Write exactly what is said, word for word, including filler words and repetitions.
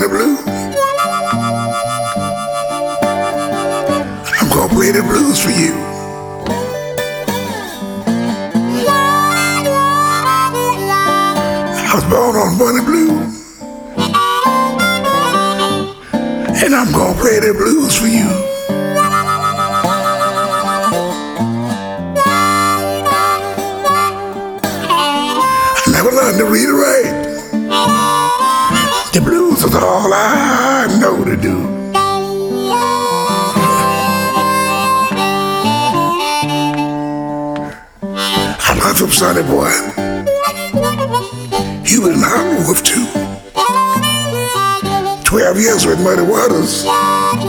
Bonnie Blue. I'm gonna play the blues for you. I was born on Bonnie Blue, and I'm gonna play the blues for you. I never learned to read or write. The blues is all I know to do. I learned from Sonny Boy. He was in Hot Wolf too. Twelve years with Muddy Waters.